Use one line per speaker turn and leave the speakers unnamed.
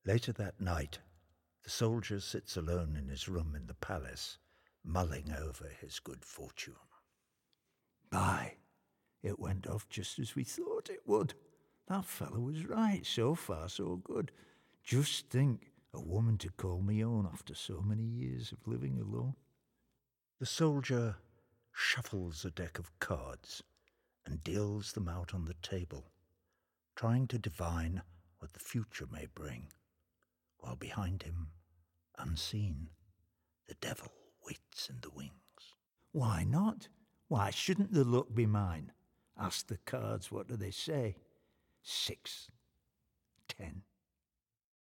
Later that night, the soldier sits alone in his room in the palace, mulling over his good fortune.
By, it went off just as we thought it would. That fellow was right, so far so good. Just think, a woman to call me own after so many years of living alone.
The soldier shuffles a deck of cards and deals them out on the table, trying to divine what the future may bring, while behind him, unseen, the devil waits in the wings.
Why not? Why shouldn't the luck be mine? Ask the cards, what do they say? 6, 10,